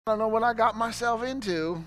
I don't know what I got myself into.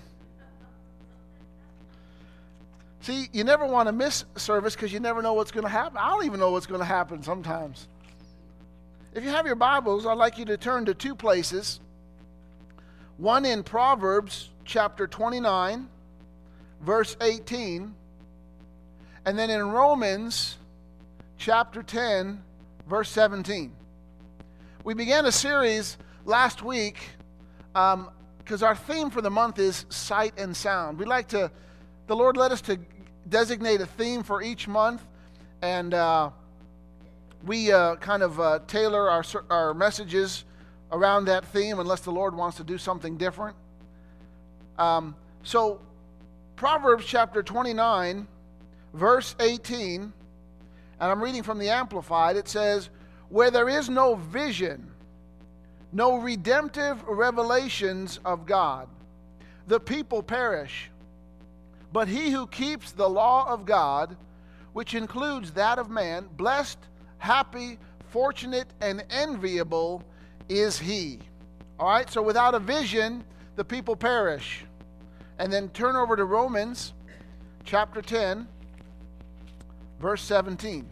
See, you never want to miss service because you never know what's going to happen. I don't even know what's going to happen sometimes. If you have your Bibles, I'd like you to turn to two places. One in Proverbs chapter 29, verse 18, and then in Romans chapter 10, verse 17. We began a series last week because our theme for the month is sight and sound. The Lord led us to designate a theme for each month, and we tailor our messages around that theme unless the Lord wants to do something different. So Proverbs chapter 29, verse 18, and I'm reading from the Amplified. It says, "Where there is no vision, no redemptive revelations of God, the people perish. But he who keeps the law of God, which includes that of man, blessed, happy, fortunate, and enviable is he." All right, so without a vision, the people perish. And then turn over to Romans chapter 10, verse 17.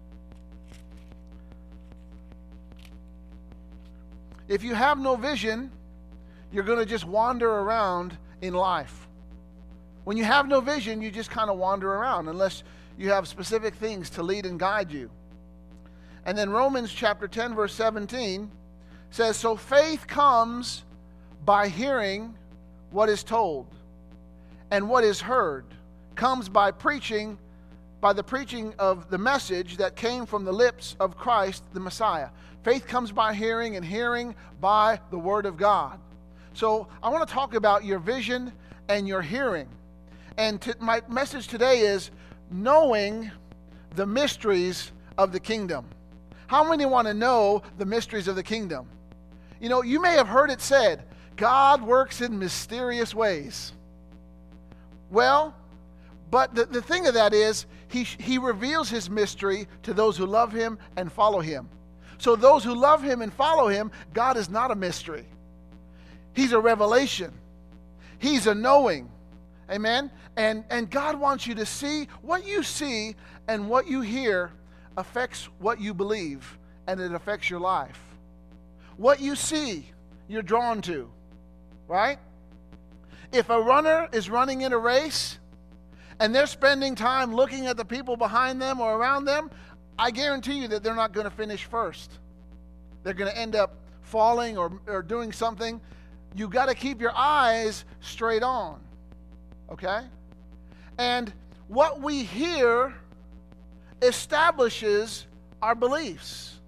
If you have no vision, you're going to just wander around in life. When you have no vision, you just kind of wander around unless you have specific things to lead and guide you. And then Romans chapter 10, verse 17 says, "So faith comes by hearing what is told, and what is heard comes by the preaching of the message that came from the lips of Christ the Messiah." Faith comes by hearing, and hearing by the Word of God. So I want to talk about your vision and your hearing. And my message today is knowing the mysteries of the kingdom. How many want to know the mysteries of the kingdom? You know, you may have heard it said, God works in mysterious ways. Well, but the thing of that is, he reveals his mystery to those who love him and follow him. So those who love him and follow him, God is not a mystery. He's a revelation. He's a knowing. Amen? And God wants you to see what you see, and what you hear affects what you believe, and it affects your life. What you see, you're drawn to. Right? If a runner is running in a race and they're spending time looking at the people behind them or around them, I guarantee you that they're not going to finish first. They're going to end up falling or doing something. You got to keep your eyes straight on. Okay? And what we hear establishes our beliefs.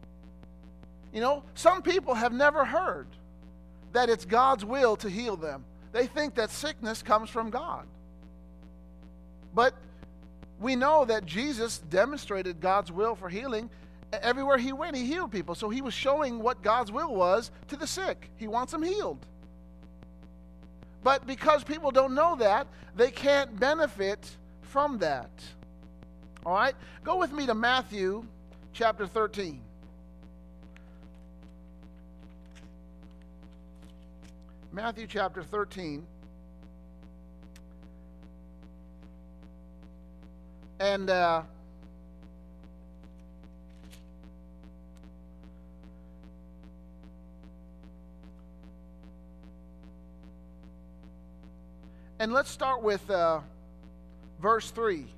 You know, some people have never heard that it's God's will to heal them. They think that sickness comes from God. But we know that Jesus demonstrated God's will for healing. Everywhere he went, he healed people. So he was showing what God's will was to the sick. He wants them healed. But because people don't know that, they can't benefit from that. All right? Go with me to Matthew chapter 13. Matthew chapter 13. And let's start with verse 3.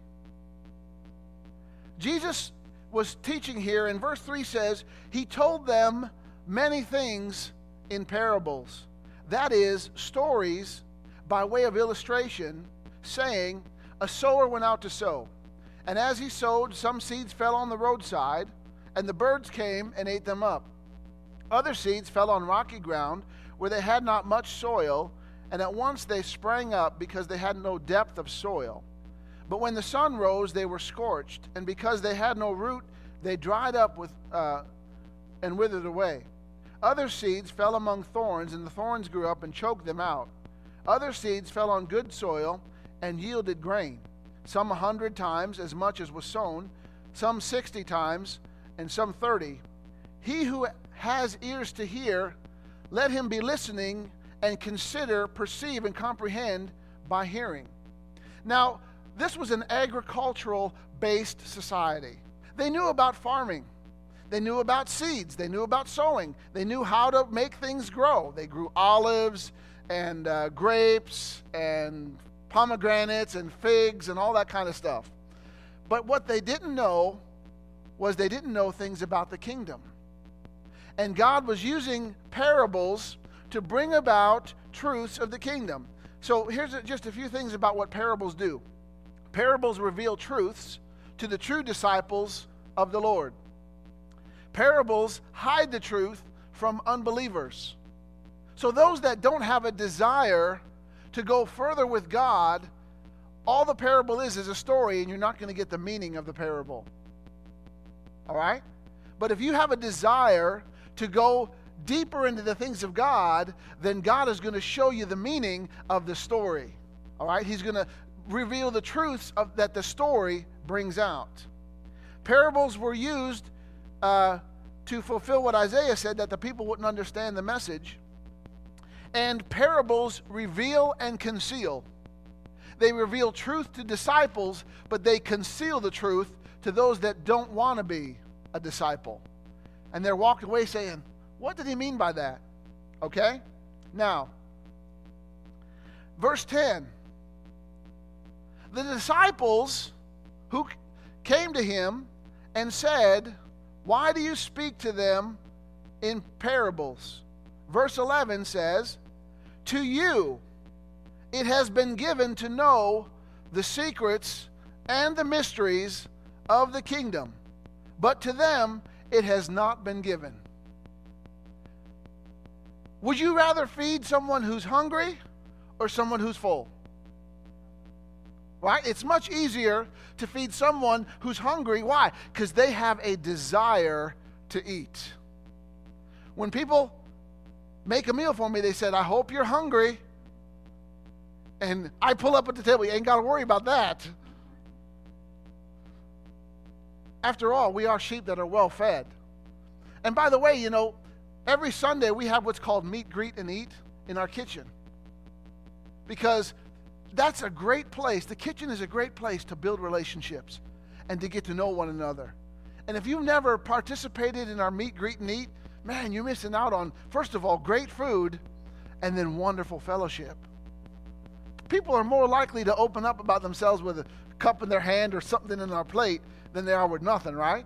Jesus was teaching here, and verse 3 says, "He told them many things in parables." That is, stories by way of illustration, saying, "A sower went out to sow. And as he sowed, some seeds fell on the roadside, and the birds came and ate them up. Other seeds fell on rocky ground, where they had not much soil, and at once they sprang up, because they had no depth of soil. But when the sun rose, they were scorched, and because they had no root, they dried up and withered away. Other seeds fell among thorns, and the thorns grew up and choked them out. Other seeds fell on good soil and yielded grain, some 100 times as much as was sown, some 60 times, and some 30. He who has ears to hear, let him be listening and consider, perceive, and comprehend by hearing. Now, this was an agricultural-based society. They knew about farming. They knew about seeds. They knew about sowing. They knew how to make things grow. They grew olives and grapes and pomegranates and figs and all that kind of stuff. But what they didn't know was they didn't know things about the kingdom. And God was using parables to bring about truths of the kingdom. So here's just a few things about what parables do. Parables reveal truths to the true disciples of the Lord. Parables hide the truth from unbelievers. So those that don't have a desire to go further with God, all the parable is a story, and you're not going to get the meaning of the parable. All right? But if you have a desire to go deeper into the things of God, then God is going to show you the meaning of the story. All right? He's going to reveal the truths that the story brings out. Parables were used to fulfill what Isaiah said, that the people wouldn't understand the message. And parables reveal and conceal. They reveal truth to disciples, but they conceal the truth to those that don't want to be a disciple. And they're walking away saying, what did he mean by that? Okay? Now, verse 10. The disciples who came to him and said, why do you speak to them in parables? Verse 11 says, to you it has been given to know the secrets and the mysteries of the kingdom, but to them it has not been given. Would you rather feed someone who's hungry or someone who's full? Right? It's much easier to feed someone who's hungry. Why? Because they have a desire to eat. When people make a meal for me, they said, I hope you're hungry. And I pull up at the table. You ain't got to worry about that. After all, we are sheep that are well fed. And by the way, you know, every Sunday we have what's called meet, greet, and eat in our kitchen. Because that's a great place. The kitchen is a great place to build relationships and to get to know one another. And if you've never participated in our meet, greet, and eat, man, you're missing out on, first of all, great food and then wonderful fellowship. People are more likely to open up about themselves with a cup in their hand or something in our plate than they are with nothing, right?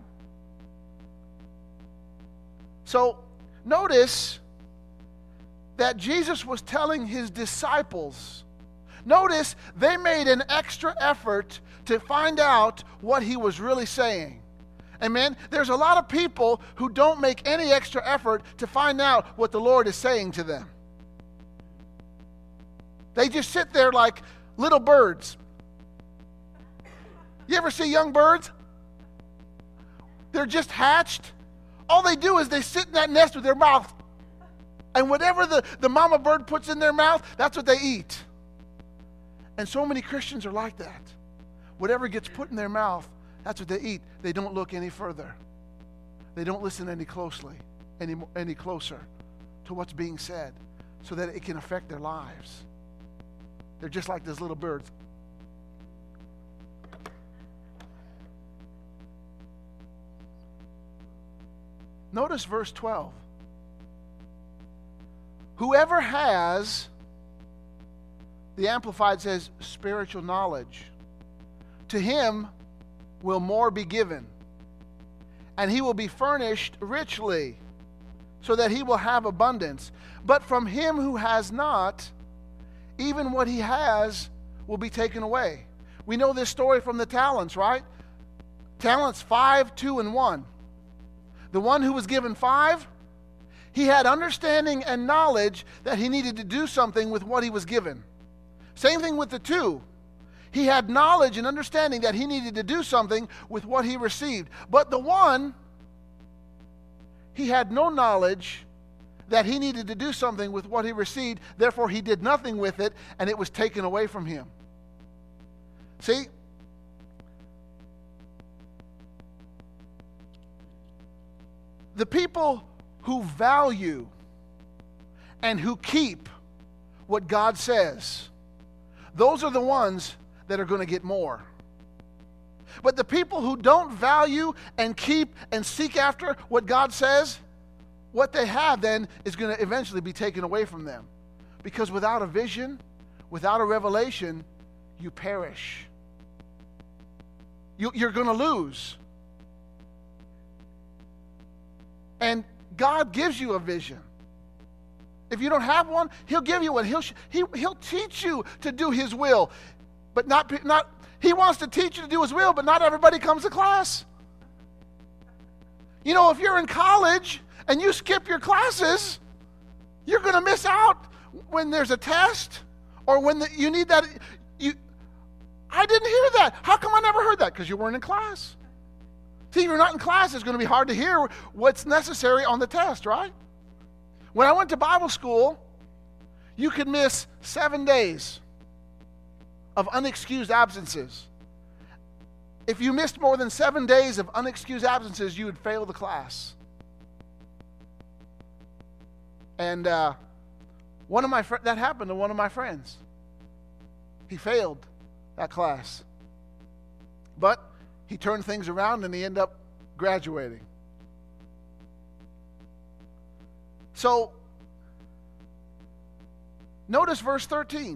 So notice that Jesus was telling his disciples. Notice they made an extra effort to find out what he was really saying. Amen? There's a lot of people who don't make any extra effort to find out what the Lord is saying to them. They just sit there like little birds. You ever see young birds? They're just hatched. All they do is they sit in that nest with their mouth. And whatever the mama bird puts in their mouth, that's what they eat. And so many Christians are like that. Whatever gets put in their mouth, that's what they eat. They don't look any further. They don't listen any closer to what's being said so that it can affect their lives. They're just like those little birds. Notice verse 12. Whoever has, the Amplified says, spiritual knowledge, to him will more be given, and he will be furnished richly, so that he will have abundance. But from him who has not, even what he has will be taken away. We know this story from the talents, right? Talents 5, 2, and 1. The one who was given 5, he had understanding and knowledge that he needed to do something with what he was given. Same thing with the 2. He had knowledge and understanding that he needed to do something with what he received. But the 1, he had no knowledge that he needed to do something with what he received. Therefore, he did nothing with it, and it was taken away from him. See? The people who value and who keep what God says, those are the ones that are going to get more. But the people who don't value and keep and seek after what God says, what they have then is going to eventually be taken away from them. Because without a vision, without a revelation, you perish. You're going to lose. And God gives you a vision. If you don't have one, He'll give you one. He'll teach you to do His will. But not He wants to teach you to do His will, but not everybody comes to class. You know, if you're in college and you skip your classes, you're going to miss out when there's a test or when you need that. I didn't hear that. How come I never heard that? Because you weren't in class. See, if you're not in class, it's going to be hard to hear what's necessary on the test, right? When I went to Bible school, you could miss 7 days of unexcused absences. If you missed more than 7 days of unexcused absences, you would fail the class. And that happened to one of my friends. He failed that class. But he turned things around and he ended up graduating. So, notice verse 13.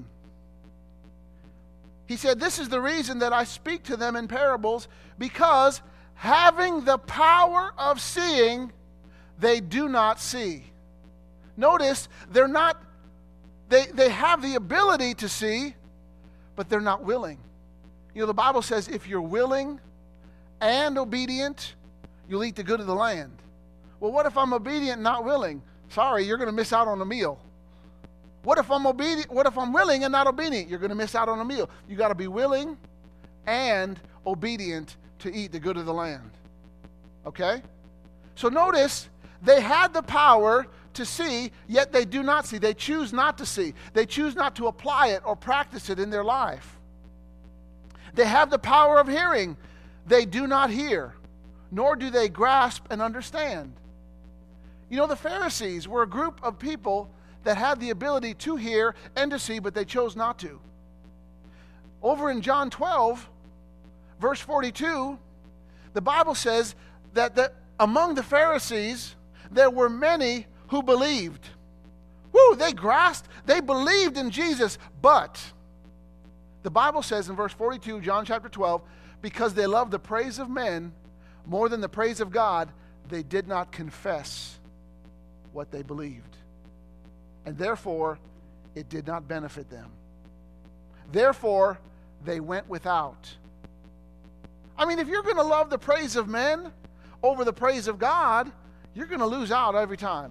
He said, "This is the reason that I speak to them in parables, because having the power of seeing, they do not see." Notice, they have the ability to see, but they're not willing. You know, the Bible says if you're willing and obedient, you'll eat the good of the land. Well, what if I'm obedient and not willing? Sorry, you're going to miss out on a meal. What if I'm obedient? What if I'm willing and not obedient? You're going to miss out on a meal. You got to be willing and obedient to eat the good of the land. Okay? So notice, they had the power to see, yet they do not see. They choose not to see. They choose not to apply it or practice it in their life. They have the power of hearing. They do not hear, nor do they grasp and understand. You know, the Pharisees were a group of people that had the ability to hear and to see, but they chose not to. Over in John 12, verse 42, the Bible says that among the Pharisees, there were many who believed. They grasped, they believed in Jesus, but the Bible says in verse 42, John chapter 12, because they loved the praise of men more than the praise of God, they did not confess what they believed. And therefore, it did not benefit them. Therefore, they went without. I mean, if you're going to love the praise of men over the praise of God, you're going to lose out every time.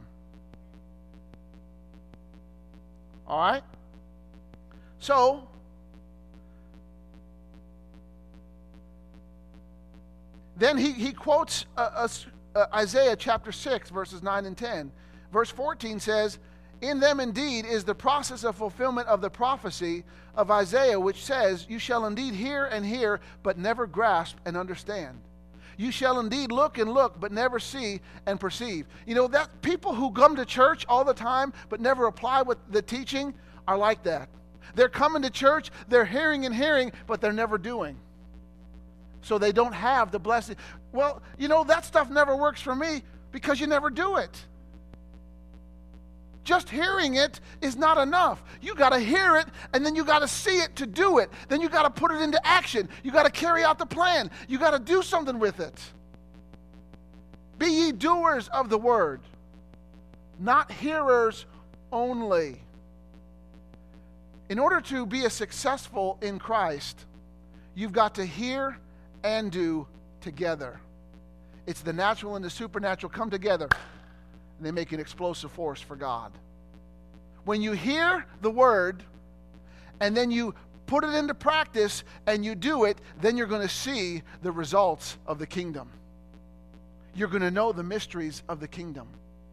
All right? So, then he quotes Isaiah chapter 6, verses 9 and 10. Verse 14 says, "In them indeed is the process of fulfillment of the prophecy of Isaiah, which says, you shall indeed hear and hear, but never grasp and understand. You shall indeed look and look, but never see and perceive." You know, that people who come to church all the time, but never apply what the teaching are like that. They're coming to church, they're hearing and hearing, but they're never doing. So they don't have the blessing. Well, you know, that stuff never works for me because you never do it. Just hearing it is not enough. You got to hear it, and then you got to see it to do it. Then you got to put it into action. You got to carry out the plan. You got to do something with it. Be ye doers of the word, not hearers only. In order to be a successful in Christ, you've got to hear and do together. It's the natural and the supernatural come together. And they make an explosive force for God. When you hear the word and then you put it into practice and you do it, then you're going to see the results of the kingdom. You're going to know the mysteries of the kingdom.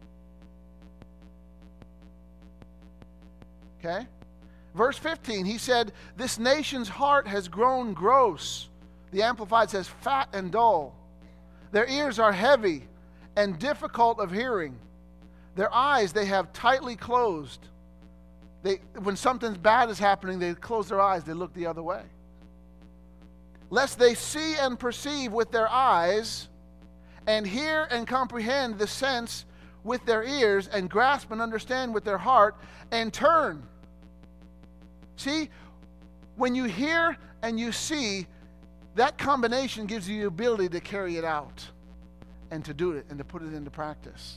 Okay? Verse 15, he said, "This nation's heart has grown gross." The Amplified says, "fat and dull. Their ears are heavy and difficult of hearing. Their eyes they have tightly closed. when something bad is happening, they close their eyes, they look the other way. Lest they see and perceive with their eyes, and hear and comprehend the sense with their ears, and grasp and understand with their heart, and turn. See, when you hear and you see, that combination gives you the ability to carry it out and to do it and to put it into practice.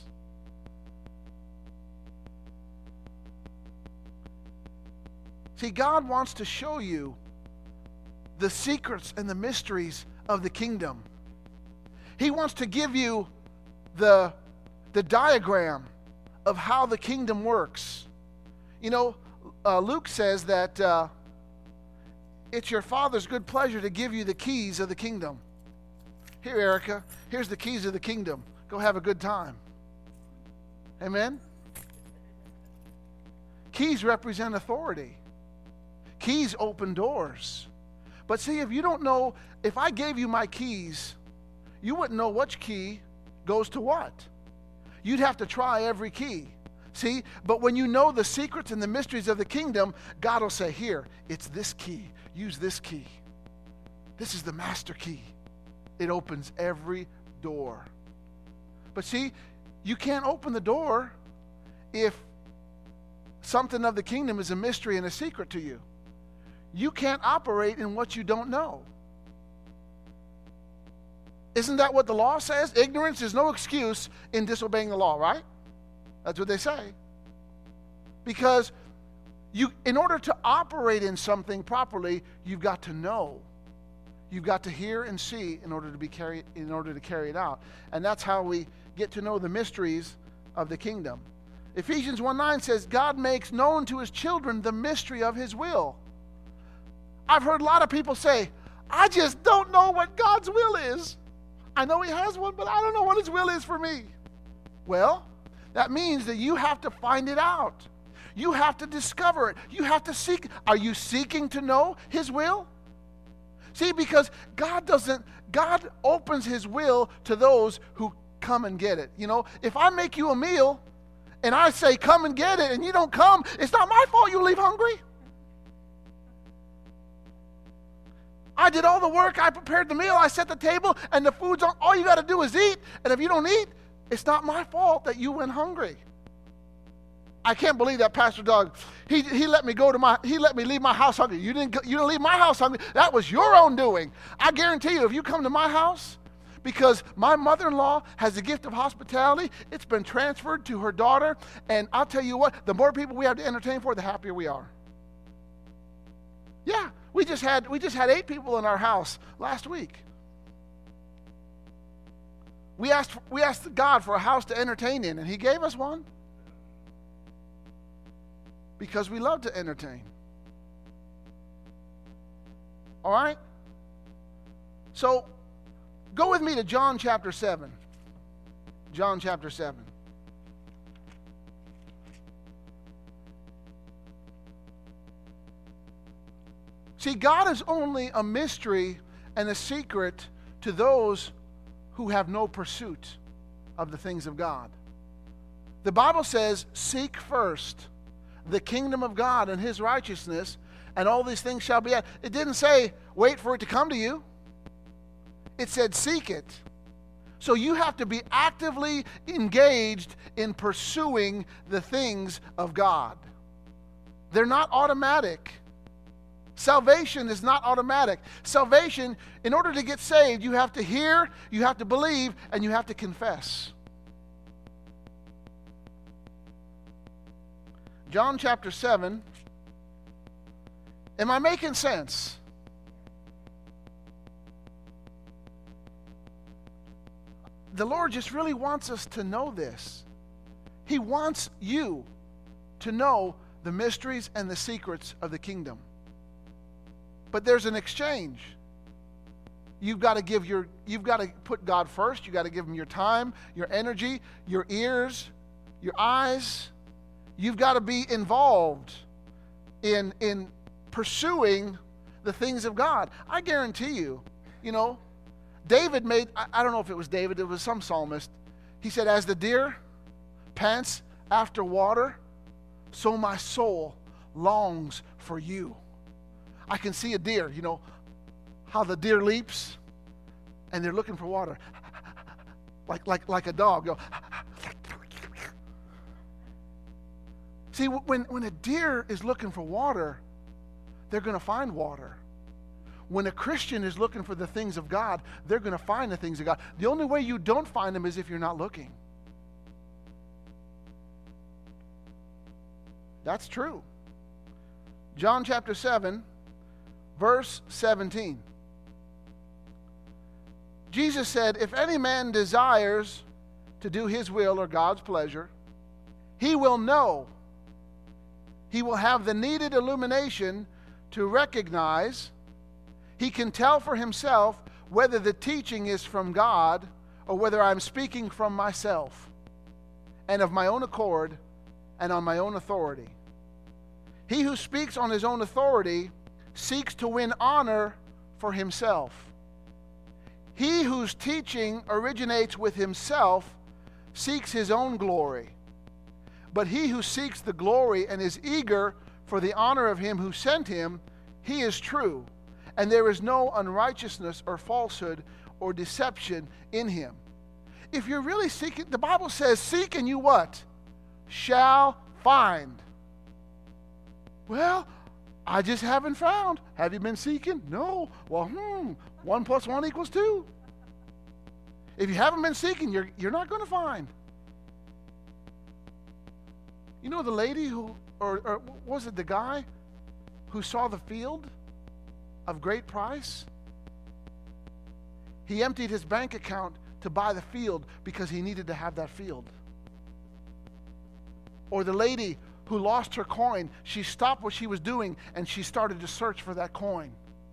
See, God wants to show you the secrets and the mysteries of the kingdom. He wants to give you the diagram of how the kingdom works. You know, Luke says that it's your Father's good pleasure to give you the keys of the kingdom. Here, Erica, here's the keys of the kingdom. Go have a good time. Amen? Keys represent authority. Keys open doors. But see, if you don't know, if I gave you my keys, you wouldn't know which key goes to what. You'd have to try every key. See, but when you know the secrets and the mysteries of the kingdom, God will say, here, it's this key. Use this key. This is the master key. It opens every door. But see, you can't open the door if something of the kingdom is a mystery and a secret to you. You can't operate in what you don't know. Isn't that what the law says? Ignorance is no excuse in disobeying the law, right? That's what they say. Because in order to operate in something properly, you've got to know. You've got to hear and see in order to carry it out. And that's how we get to know the mysteries of the kingdom. Ephesians 1:9 says, God makes known to his children the mystery of his will. I've heard a lot of people say, I just don't know what God's will is. I know he has one, but I don't know what his will is for me. Well, that means that you have to find it out. You have to discover it. You have to seek. Are you seeking to know his will? See, because God opens his will to those who come and get it. You know, if I make you a meal and I say, come and get it, and you don't come, it's not my fault you leave hungry. I did all the work. I prepared the meal. I set the table, and the food's on. All you got to do is eat. And if you don't eat, it's not my fault that you went hungry. I can't believe that Pastor Doug, he let me leave my house hungry. You didn't leave my house hungry. That was your own doing. I guarantee you, if you come to my house, because my mother-in-law has the gift of hospitality, it's been transferred to her daughter, and I'll tell you what, the more people we have to entertain for, the happier we are. Yeah, we just had 8 people in our house last week. We asked God for a house to entertain in, and he gave us one. Because we love to entertain. All right? So, go with me to John chapter 7. John chapter 7. See, God is only a mystery and a secret to those who have no pursuit of the things of God. The Bible says, seek first the kingdom of God and his righteousness, and all these things shall be added. It didn't say, wait for it to come to you. It said, seek it. So you have to be actively engaged in pursuing the things of God. They're not automatic. Salvation is not automatic. Salvation, in order to get saved, you have to hear, you have to believe, and you have to confess. John chapter 7. Am I making sense? The Lord just really wants us to know this. He wants you to know the mysteries and the secrets of the kingdom. But there's an exchange. You've got to put God first. You've got to give him your time, your energy, your ears, your eyes. You've got to be involved in pursuing the things of God. I guarantee you, David I don't know if it was David, it was some psalmist. He said, as the deer pants after water, so my soul longs for you. I can see a deer, how the deer leaps, and they're looking for water. Like a dog. See, when a deer is looking for water, they're going to find water. When a Christian is looking for the things of God, they're going to find the things of God. The only way you don't find them is if you're not looking. That's true. John chapter 7, verse 17. Jesus said, if any man desires to do his will or God's pleasure, he will know. He will have the needed illumination to recognize. He can tell for himself whether the teaching is from God or whether I'm speaking from myself and of my own accord and on my own authority. He who speaks on his own authority seeks to win honor for himself. He whose teaching originates with himself seeks his own glory. But he who seeks the glory and is eager for the honor of him who sent him, he is true, and there is no unrighteousness or falsehood or deception in him. If you're really seeking, the Bible says, seek and you what? Shall find. Well, I just haven't found. Have you been seeking? No. Well, 1 + 1 = 2. If you haven't been seeking, you're not going to find. You know the lady who, or was it the guy who saw the field of great price? He emptied his bank account to buy the field because he needed to have that field. Or the lady who lost her coin, she stopped what she was doing and she started to search for that coin.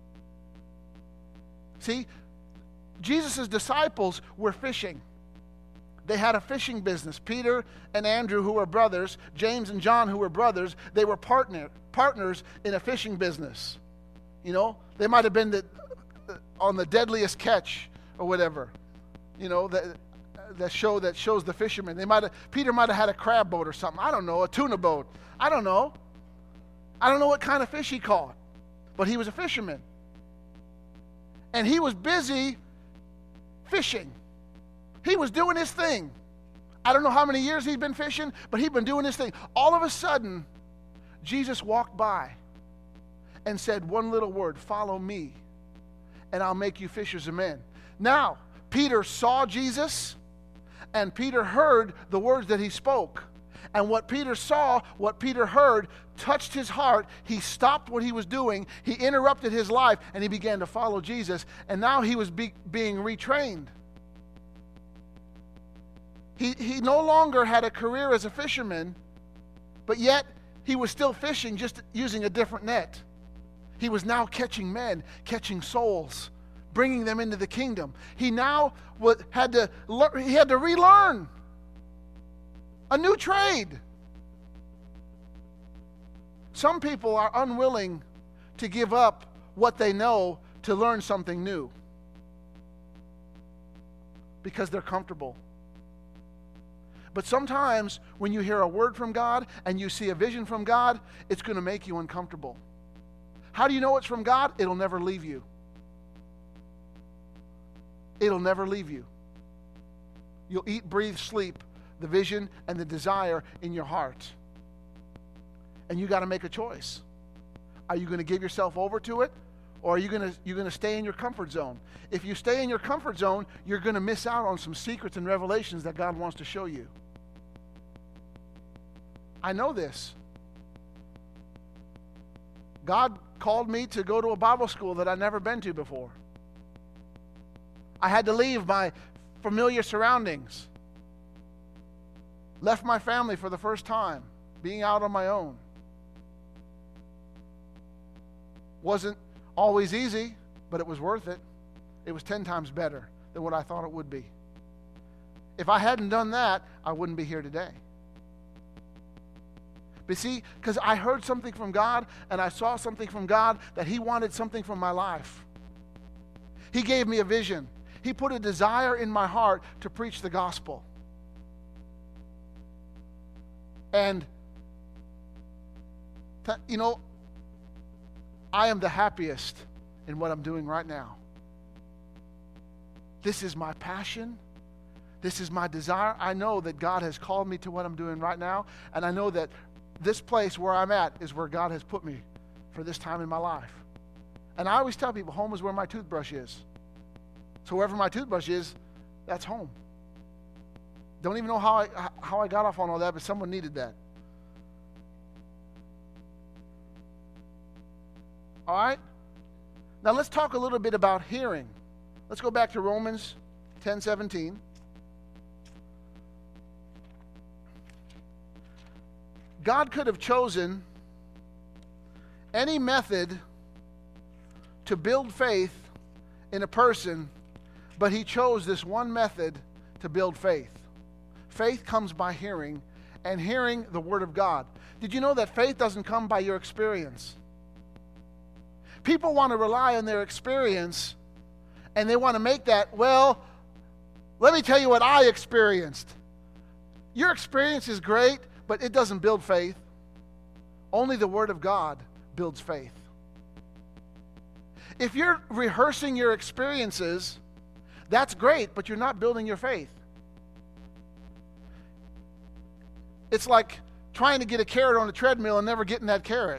See, Jesus' disciples were fishing. They had a fishing business. Peter and Andrew, who were brothers, James and John, who were brothers, they were partners in a fishing business. They might have been on the deadliest catch or whatever. That shows the fishermen. Peter might have had a crab boat or something. I don't know, a tuna boat. I don't know. I don't know what kind of fish he caught, but he was a fisherman. And he was busy fishing. He was doing his thing. I don't know how many years he'd been fishing, but he'd been doing his thing. All of a sudden, Jesus walked by and said one little word, follow me, and I'll make you fishers of men. Now, Peter saw Jesus, and Peter heard the words that he spoke. And what Peter saw, what Peter heard, touched his heart. He stopped what he was doing. He interrupted his life, and he began to follow Jesus. And now he was being retrained. He no longer had a career as a fisherman, but yet he was still fishing, just using a different net. He was now catching men, catching souls, bringing them into the kingdom. He now had to relearn a new trade. Some people are unwilling to give up what they know to learn something new because they're comfortable. But sometimes when you hear a word from God and you see a vision from God, it's going to make you uncomfortable. How do you know it's from God? It'll never leave you. It'll never leave you. You'll eat, breathe, sleep the vision and the desire in your heart. And you got to make a choice. Are you going to give yourself over to it, or are you going to stay in your comfort zone? If you stay in your comfort zone, you're going to miss out on some secrets and revelations that God wants to show you. I know this. God called me to go to a Bible school that I'd never been to before. I had to leave my familiar surroundings. Left my family for the first time, being out on my own. Wasn't always easy, but it was worth it. It was 10 times better than what I thought it would be. If I hadn't done that, I wouldn't be here today. But see, because I heard something from God and I saw something from God that He wanted something from my life. He gave me a vision. He put a desire in my heart to preach the gospel. And You know, I am the happiest in what I'm doing right now. This is my passion. This is my desire. I know that God has called me to what I'm doing right now, and I know that this place where I'm at is where God has put me for this time in my life. And I always tell people, home is where my toothbrush is. So wherever my toothbrush is, that's home. Don't even know how I got off on all that, but someone needed that. All right? Now let's talk a little bit about hearing. Let's go back to Romans 10:17. God could have chosen any method to build faith in a person, but he chose this one method to build faith. Faith comes by hearing, and hearing the Word of God. Did you know that faith doesn't come by your experience? People want to rely on their experience, and they want to make that, well, let me tell you what I experienced. Your experience is great, but it doesn't build faith. Only the Word of God builds faith. If you're rehearsing your experiences, that's great, but you're not building your faith. It's like trying to get a carrot on a treadmill and never getting that carrot.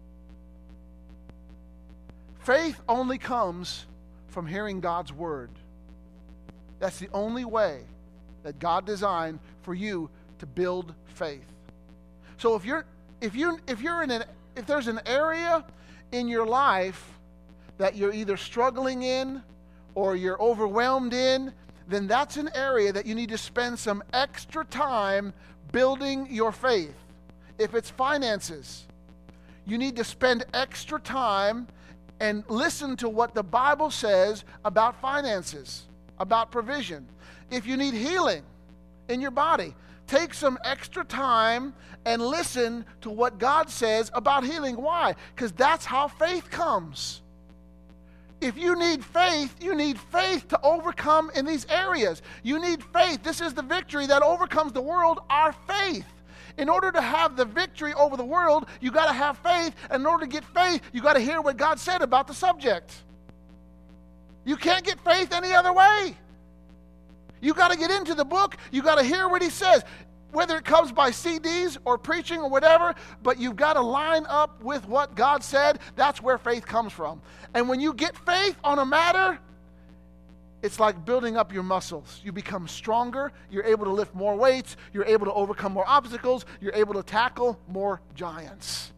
Faith only comes from hearing God's Word. That's the only way that God designed for you to build faith. So if there's an area in your life that you're either struggling in or you're overwhelmed in, then that's an area that you need to spend some extra time building your faith. If it's finances, you need to spend extra time and listen to what the Bible says about finances, about provision. If you need healing in your body, take some extra time and listen to what God says about healing. Why? Because that's how faith comes. If you need faith to overcome in these areas. You need faith. This is the victory that overcomes the world, our faith. In order to have the victory over the world, you got to have faith. And in order to get faith, you got to hear what God said about the subject. You can't get faith any other way. You got to get into the book. You got to hear what he says. Whether it comes by CDs or preaching or whatever, but you've got to line up with what God said. That's where faith comes from. And when you get faith on a matter, it's like building up your muscles. You become stronger. You're able to lift more weights. You're able to overcome more obstacles. You're able to tackle more giants.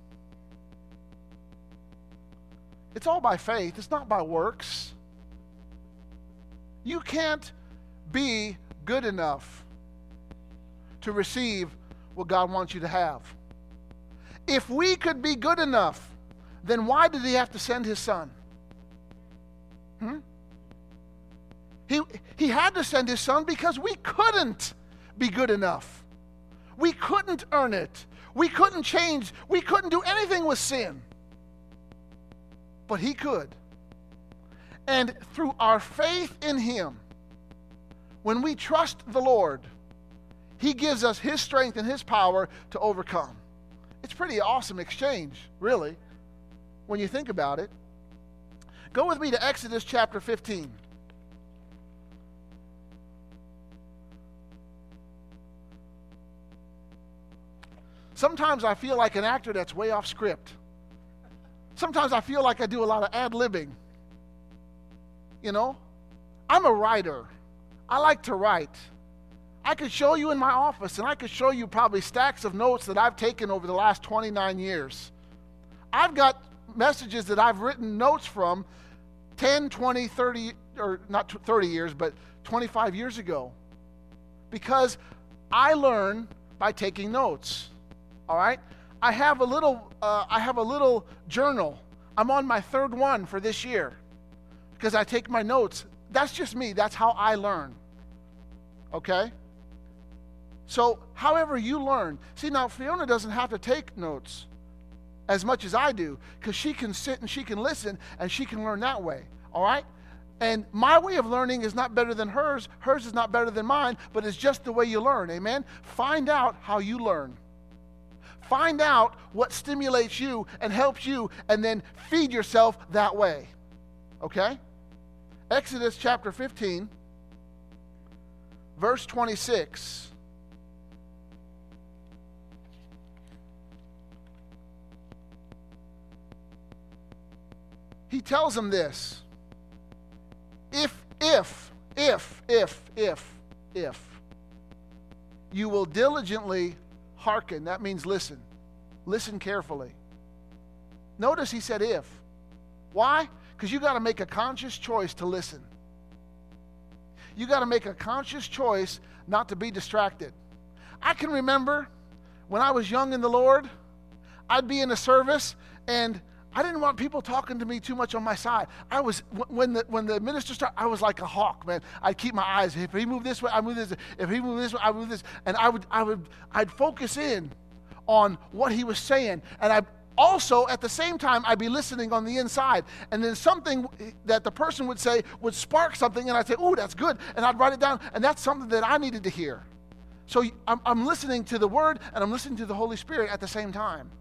It's all by faith. It's not by works. You can't be good enough to receive what God wants you to have. If we could be good enough, then why did he have to send his son? He had to send his son because we couldn't be good enough. We couldn't earn it. We couldn't change. We couldn't do anything with sin. But he could. And through our faith in him, when we trust the Lord, he gives us his strength and his power to overcome. It's a pretty awesome exchange, really, when you think about it. Go with me to Exodus chapter 15. Sometimes I feel like an actor that's way off script. Sometimes I feel like I do a lot of ad-libbing. You know? I'm a writer. I like to write. I could show you in my office, and I could show you probably stacks of notes that I've taken over the last 29 years. I've got messages that I've written notes from 10, 20, 30, or not 30 years, but 25 years ago. Because I learn by taking notes. All right? I have a little journal. I'm on my third one for this year because I take my notes. That's just me. That's how I learn. Okay? So, however you learn. See, now Fiona doesn't have to take notes as much as I do because she can sit and she can listen and she can learn that way. All right? And my way of learning is not better than hers. Hers is not better than mine, but it's just the way you learn. Amen? Find out how you learn. Find out what stimulates you and helps you, and then feed yourself that way. Okay? Exodus chapter 15, verse 26. He tells them this. If you will diligently hearken, that means listen. Listen carefully. Notice he said if. Why? Because you got to make a conscious choice to listen. You got to make a conscious choice not to be distracted. I can remember when I was young in the Lord, I'd be in a service and I didn't want people talking to me too much on my side. I was, when the minister started, I was like a hawk, man. I'd keep my eyes. If he moved this way, I move this. If he moved this way, I move this. And I'd focus in on what he was saying. And I also, at the same time, I'd be listening on the inside. And then something that the person would say would spark something, and I'd say, "Ooh, that's good." And I'd write it down, and that's something that I needed to hear. So I'm listening to the Word, and I'm listening to the Holy Spirit at the same time.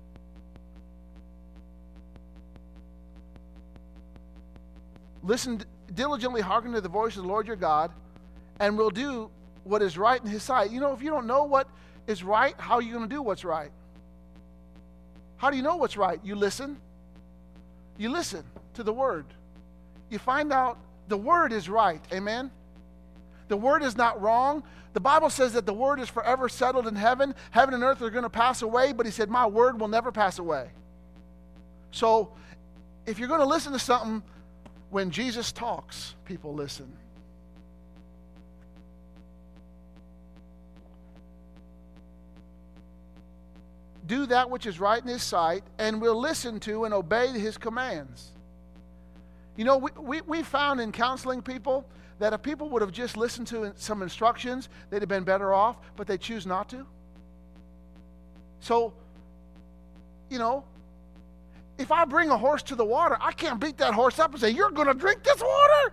Listen diligently, hearken to the voice of the Lord your God, and will do what is right in his sight. You know, if you don't know what is right, how are you going to do what's right? How do you know what's right? You listen. You listen to the Word. You find out the Word is right. Amen? The Word is not wrong. The Bible says that the Word is forever settled in heaven. Heaven and earth are going to pass away, but he said, my Word will never pass away. So, if you're going to listen to something, when Jesus talks, people listen. Do that which is right in his sight, and will listen to and obey his commands. You know, we found in counseling people that if people would have just listened to some instructions, they'd have been better off, but they choose not to. So, you know, if I bring a horse to the water, I can't beat that horse up and say, "You're going to drink this water."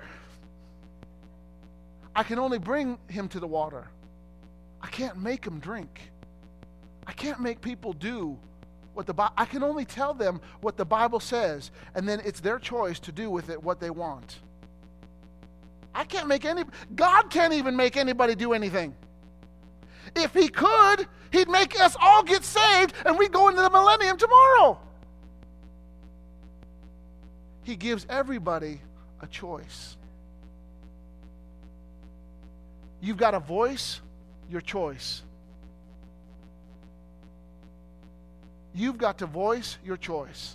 I can only bring him to the water. I can't make him drink. I can't make people do what I can only tell them what the Bible says, and then it's their choice to do with it what they want. I can't make God can't even make anybody do anything. If he could, he'd make us all get saved and we'd go into the millennium tomorrow. He gives everybody a choice. You've got a voice, your choice. You've got to voice your choice.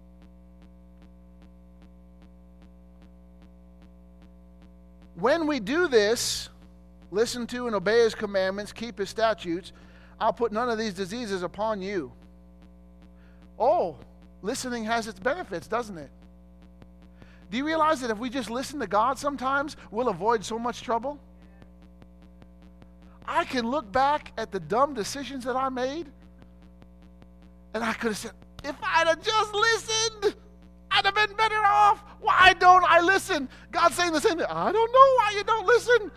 When we do this, listen to and obey his commandments, keep his statutes, I'll put none of these diseases upon you. Oh, listening has its benefits, doesn't it? Do you realize that if we just listen to God sometimes, we'll avoid so much trouble? I can look back at the dumb decisions that I made, and I could have said, if I'd have just listened, I'd have been better off. Why don't I listen? God's saying the same thing. I don't know why you don't listen.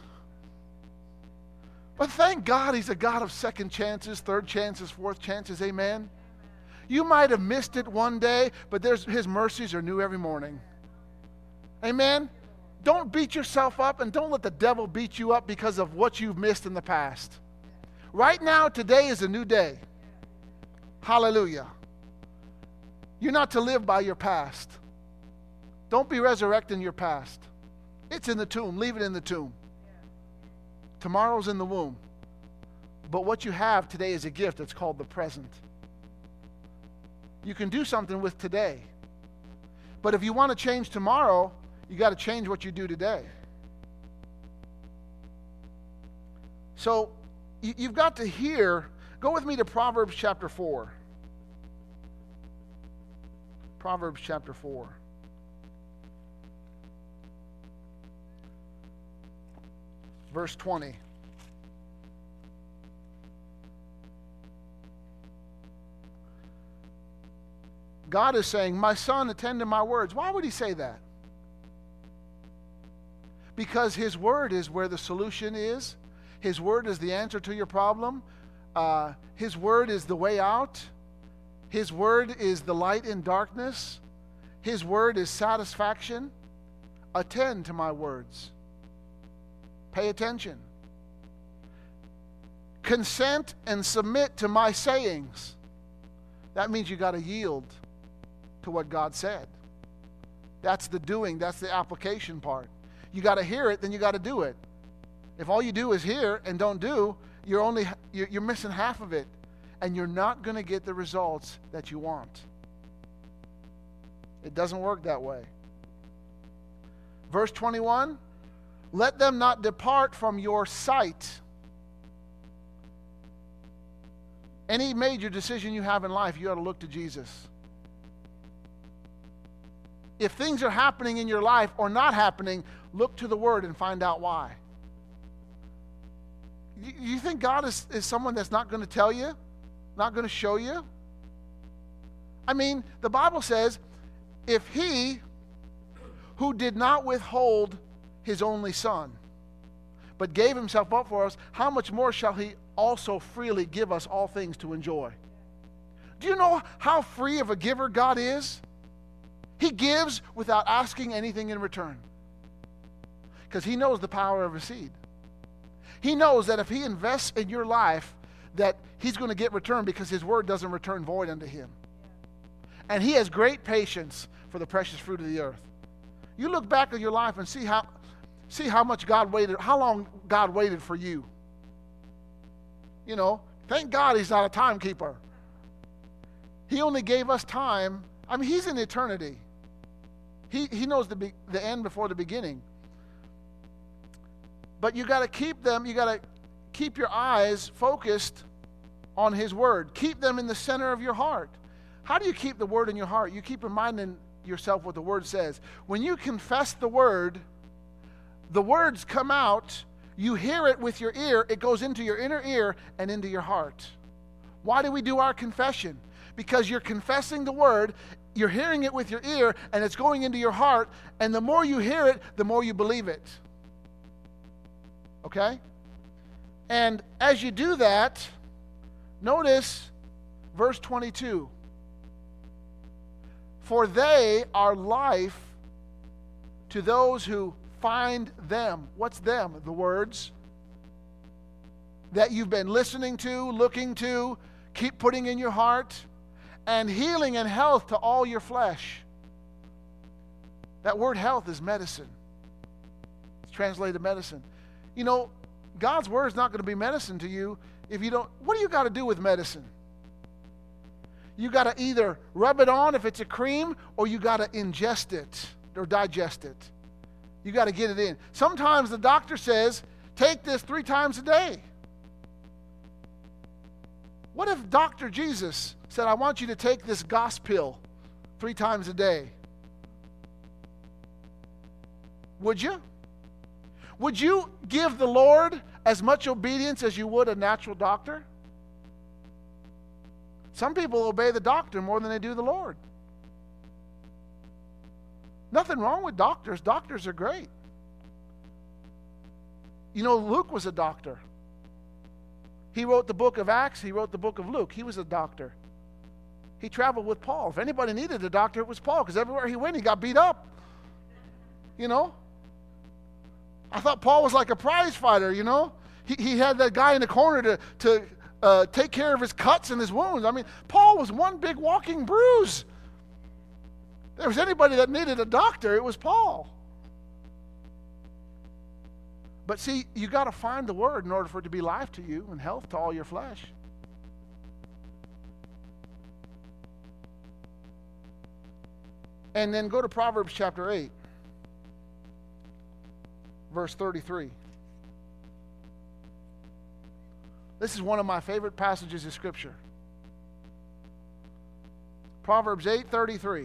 But thank God he's a God of second chances, third chances, fourth chances. Amen. You might have missed it one day, but his mercies are new every morning. Amen? Don't beat yourself up, and don't let the devil beat you up because of what you've missed in the past. Right now, today is a new day. Hallelujah. You're not to live by your past. Don't be resurrecting your past. It's in the tomb. Leave it in the tomb. Tomorrow's in the womb. But what you have today is a gift. It's called the present. You can do something with today. But if you want to change tomorrow, you got to change what you do today. So you've got to hear. Go with me to Proverbs chapter 4. Proverbs chapter 4. Verse 20. God is saying, my son, attend to my words. Why would he say that? Because his word is where the solution is. His word is the answer to your problem. His word is the way out. His word is the light in darkness. His word is satisfaction. Attend to my words. Pay attention. Consent and submit to my sayings. That means you got to yield to what God said. That's the doing. That's the application part. You got to hear it, then you got to do it. If all you do is hear and don't do, you're missing half of it, and you're not going to get the results that you want. It doesn't work that way. Verse 21, let them not depart from your sight. Any major decision you have in life, you ought to look to Jesus. If things are happening in your life or not happening, look to the Word and find out why. You think God is someone that's not going to tell you? Not going to show you? I mean, the Bible says, if He who did not withhold His only Son, but gave Himself up for us, how much more shall He also freely give us all things to enjoy? Do you know how free of a giver God is? He gives without asking anything in return. Because He knows the power of a seed. He knows that if He invests in your life, that He's going to get return, because His word doesn't return void unto Him. And He has great patience for the precious fruit of the earth. You look back on your life and see how much God waited, how long God waited for you. You know, thank God He's not a timekeeper. He only gave us time. I mean, He's in eternity. He knows the end before the beginning. But you got to keep your eyes focused on His word. Keep them in the center of your heart. How do you keep the word in your heart? You keep reminding yourself what the word says. When you confess the word, the words come out. You hear it with your ear. It goes into your inner ear and into your heart. Why do we do our confession? Because you're confessing the word, you're hearing it with your ear, and it's going into your heart, and the more you hear it, the more you believe it. Okay? And as you do that, notice verse 22. For they are life to those who find them. What's them? The words that you've been listening to, looking to, keep putting in your heart, and healing and health to all your flesh. That word health is medicine. It's translated medicine. You know, God's word is not going to be medicine to you if you don't. What do you got to do with medicine? You got to either rub it on if it's a cream, or you got to ingest it or digest it. You got to get it in. Sometimes the doctor says, take this 3 times a day. What if Dr. Jesus said, I want you to take this gospel 3 times a day? Would you? Would you give the Lord as much obedience as you would a natural doctor? Some people obey the doctor more than they do the Lord. Nothing wrong with doctors. Doctors are great. You know, Luke was a doctor. He wrote the book of Acts. He wrote the book of Luke. He was a doctor. He traveled with Paul. If anybody needed a doctor, it was Paul, because everywhere he went, he got beat up. You know? I thought Paul was like a prize fighter, you know? He had that guy in the corner to take care of his cuts and his wounds. I mean, Paul was one big walking bruise. If there was anybody that needed a doctor, it was Paul. But see, you got to find the word in order for it to be life to you and health to all your flesh. And then go to Proverbs chapter 8, verse 33. This is one of my favorite passages of Scripture. Proverbs 8:33.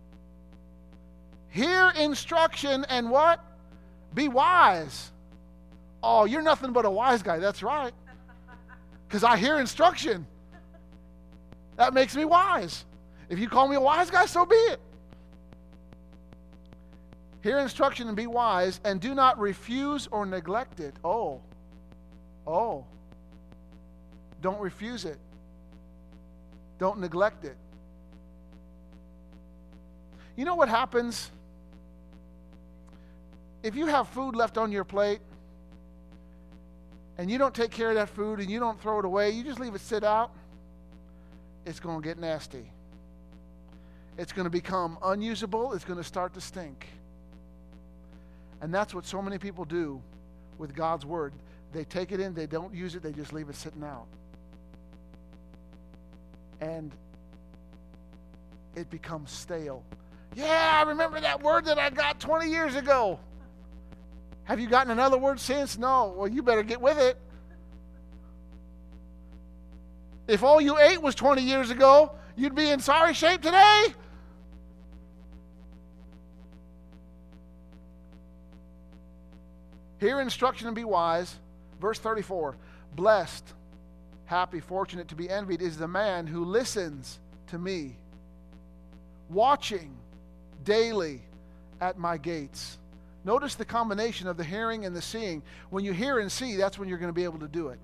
Hear instruction and what? Be wise. Oh, you're nothing but a wise guy. That's right. Because I hear instruction. That makes me wise. If you call me a wise guy, so be it. Hear instruction and be wise, and do not refuse or neglect it. Oh. Don't refuse it. Don't neglect it. You know what happens? If you have food left on your plate and you don't take care of that food and you don't throw it away, you just leave it sit out, it's going to get nasty. It's going to become unusable. It's going to start to stink. And that's what so many people do with God's Word. They take it in, they don't use it, they just leave it sitting out. And it becomes stale. Yeah, I remember that word that I got 20 years ago. Have you gotten another word since? No. Well, you better get with it. If all you ate was 20 years ago, you'd be in sorry shape today. Hear instruction and be wise. Verse 34. Blessed, happy, fortunate, to be envied is the man who listens to me, watching daily at my gates. Notice the combination of the hearing and the seeing. When you hear and see, that's when you're going to be able to do it.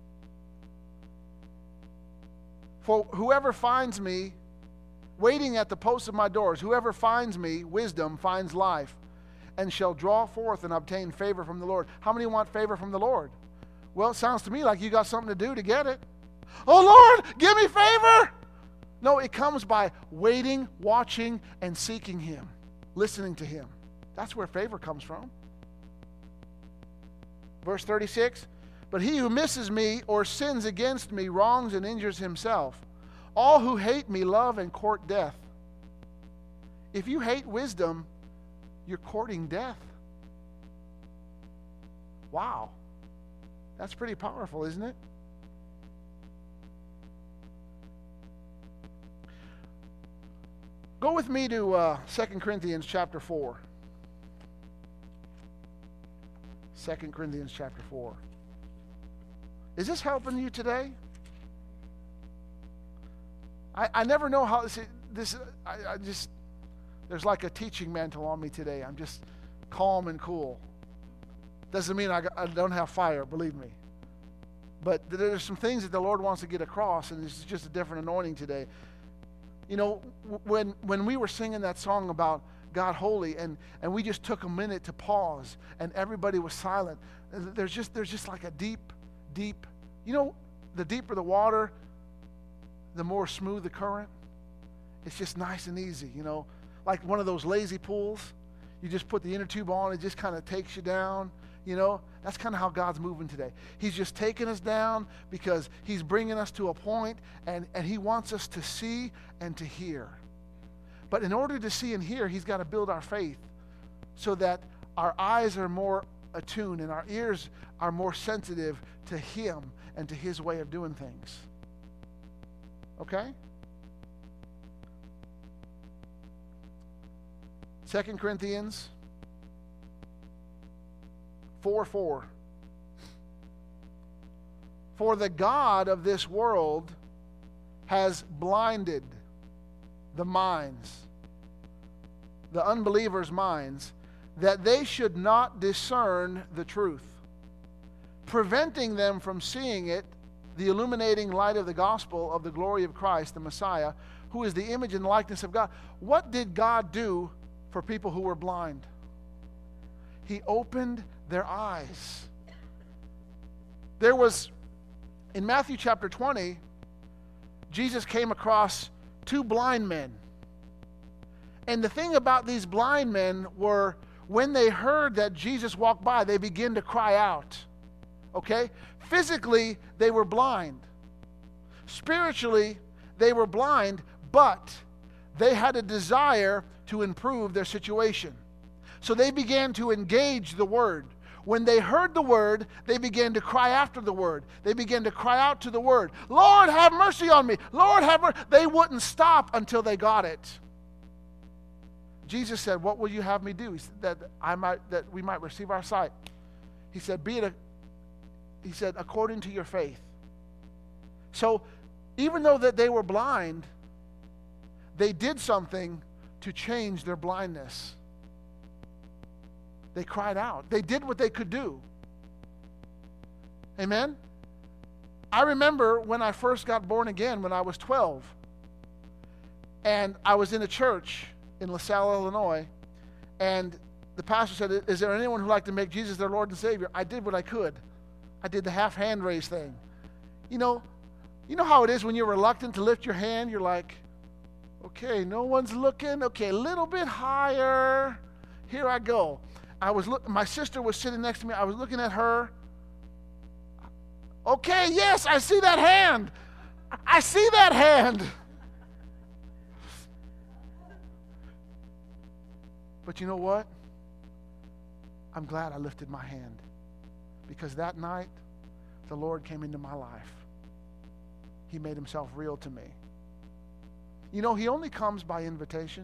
For whoever finds me waiting at the posts of my doors, whoever finds me, wisdom, finds life, and shall draw forth and obtain favor from the Lord. How many want favor from the Lord? Well, it sounds to me like you got something to do to get it. Oh, Lord, give me favor. No, it comes by waiting, watching, and seeking Him, listening to Him. That's where favor comes from. Verse 36, but he who misses me or sins against me wrongs and injures himself. All who hate me love and court death. If you hate wisdom, you're courting death. Wow. That's pretty powerful, isn't it? Go with me to 2 Corinthians chapter 4. 2 Corinthians chapter 4. Is this helping you today? I never know how this. I just, there's like a teaching mantle on me today. I'm just calm and cool. Doesn't mean I don't have fire, believe me. But there's some things that the Lord wants to get across, and it's just a different anointing today. You know, when we were singing that song about God holy, and we just took a minute to pause, and everybody was silent. There's just like a deep, you know, the deeper the water, the more smooth the current. It's just nice and easy, you know, like one of those lazy pools. You just put the inner tube on, it just kind of takes you down, you know. That's kind of how God's moving today. He's just taking us down because He's bringing us to a point, and He wants us to see and to hear. But in order to see and hear, He's got to build our faith so that our eyes are more attuned and our ears are more sensitive to Him and to His way of doing things. Okay? 2 Corinthians 4:4. For the God of this world has blinded the minds, the unbelievers' minds, that they should not discern the truth, preventing them from seeing it, the illuminating light of the gospel of the glory of Christ, the Messiah, who is the image and likeness of God. What did God do for people who were blind? He opened their eyes. There was, in Matthew chapter 20, Jesus came across two blind men. And the thing about these blind men were, when they heard that Jesus walked by, they began to cry out. Okay? Physically, they were blind. Spiritually, they were blind, but they had a desire to improve their situation. So they began to engage the Word. When they heard the Word, they began to cry after the Word. They began to cry out to the Word. Lord, have mercy on me. Lord, have mercy. They wouldn't stop until they got it. Jesus said, what will you have me do? He said, that we might receive our sight. He said, he said, according to your faith. So even though that they were blind, they did something to change their blindness. They cried out. They did what they could do. Amen? I remember when I first got born again when I was 12. And I was in a church in LaSalle, Illinois. And the pastor said, is there anyone who'd like to make Jesus their Lord and Savior? I did what I could. I did the half hand raise thing. You know how it is when you're reluctant to lift your hand? You're like, okay, no one's looking. Okay, a little bit higher. Here I go. My sister was sitting next to me. I was looking at her. Okay, yes, I see that hand. I see that hand. But you know what? I'm glad I lifted my hand, because that night the Lord came into my life. He made himself real to me. You know, he only comes by invitation.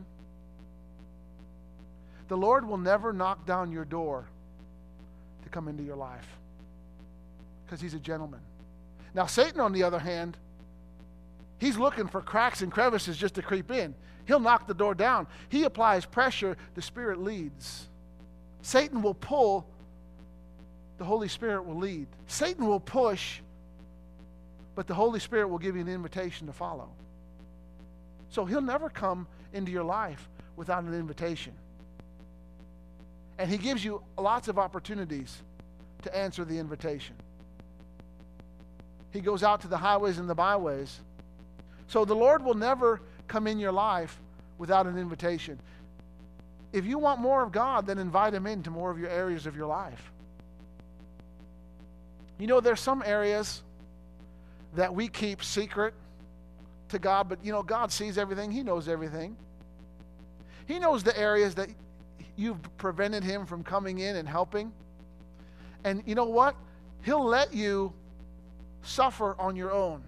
The Lord will never knock down your door to come into your life, because he's a gentleman. Now, Satan, on the other hand, he's looking for cracks and crevices just to creep in. He'll knock the door down. He applies pressure. The Spirit leads. Satan will pull. The Holy Spirit will lead. Satan will push, but the Holy Spirit will give you an invitation to follow. So he'll never come into your life without an invitation. And he gives you lots of opportunities to answer the invitation. He goes out to the highways and the byways. So the Lord will never come in your life without an invitation. If you want more of God, then invite him into more of your areas of your life. You know, there's some areas that we keep secret to God, but you know, God sees everything. He knows everything. He knows the areas that you've prevented him from coming in and helping. And you know what? He'll let you suffer on your own.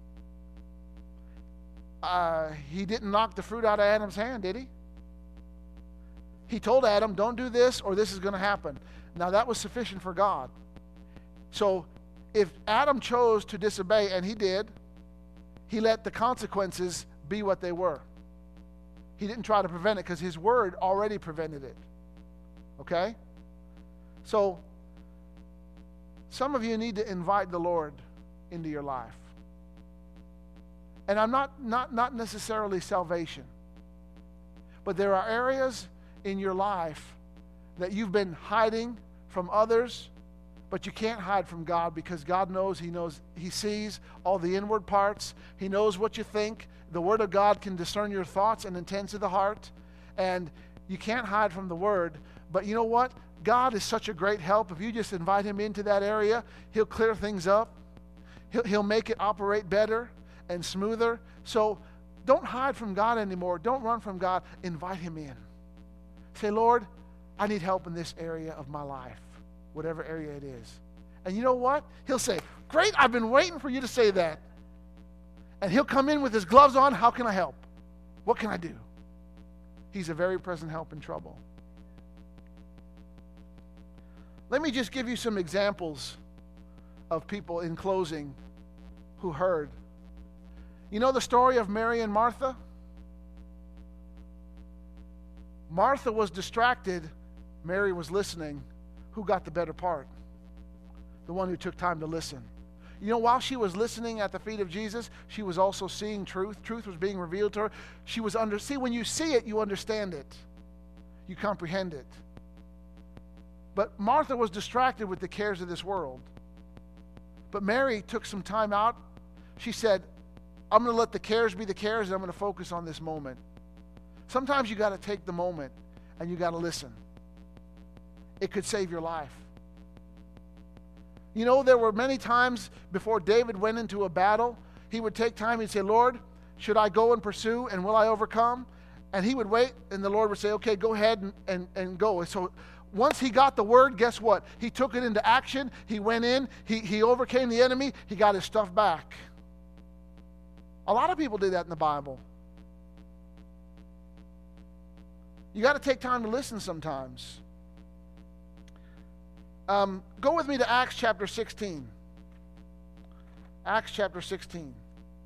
He didn't knock the fruit out of Adam's hand, did he? He told Adam, don't do this or this is going to happen. Now that was sufficient for God. So if Adam chose to disobey, and he did, he let the consequences be what they were. He didn't try to prevent it because his word already prevented it. Okay? So some of you need to invite the Lord into your life. And I'm not necessarily salvation, but there are areas in your life that you've been hiding from others, but you can't hide from God, because God knows. He sees all the inward parts. He knows what you think. The Word of God can discern your thoughts and intents of the heart, and you can't hide from the Word. But you know what? God is such a great help. If you just invite him into that area, he'll clear things up. He'll make it operate better and smoother. So don't hide from God anymore. Don't run from God. Invite him in. Say, Lord, I need help in this area of my life, whatever area it is. And you know what? He'll say, great, I've been waiting for you to say that. And he'll come in with his gloves on. How can I help? What can I do? He's a very present help in trouble. Let me just give you some examples of people in closing who heard. You know the story of Mary and Martha? Martha was distracted. Mary was listening. Who got the better part? The one who took time to listen. You know, while she was listening at the feet of Jesus, she was also seeing truth. Truth was being revealed to her. She was see, when you see it, you understand it. You comprehend it. But Martha was distracted with the cares of this world. But Mary took some time out. She said, I'm going to let the cares be the cares, and I'm going to focus on this moment. Sometimes you got to take the moment and you got to listen. It could save your life. You know, there were many times before David went into a battle, he would take time, he'd say, Lord, should I go and pursue, and will I overcome? And he would wait, and the Lord would say, okay, go ahead and go. So once he got the word, guess what? He took it into action. He went in. He overcame the enemy. He got his stuff back. A lot of people do that in the Bible. You got to take time to listen sometimes. Go with me to Acts chapter 16. Acts chapter 16.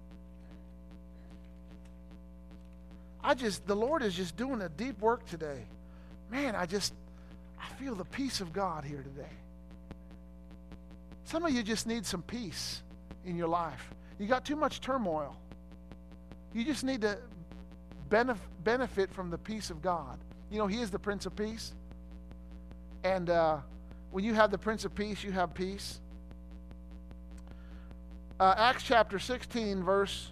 The Lord is just doing a deep work today. Man, I feel the peace of God here today. Some of you just need some peace in your life. You got too much turmoil. You just need to benefit from the peace of God. You know, He is the Prince of Peace. And when you have the Prince of Peace, you have peace. Acts chapter 16, verse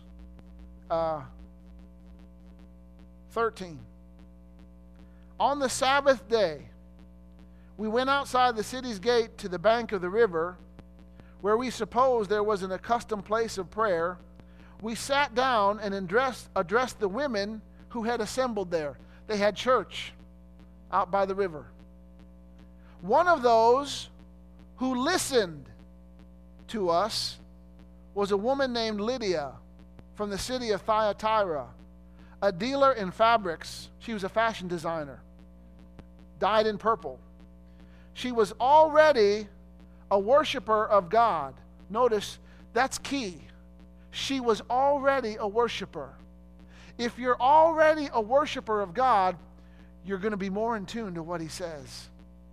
13. On the Sabbath day, we went outside the city's gate to the bank of the river, where we supposed there was an accustomed place of prayer. We sat down and addressed the women who had assembled there. They had church out by the river. One of those who listened to us was a woman named Lydia from the city of Thyatira, a dealer in fabrics. She was a fashion designer, dyed in purple. She was already a worshiper of God. Notice, that's key. She was already a worshiper. If you're already a worshiper of God, you're going to be more in tune to what He says.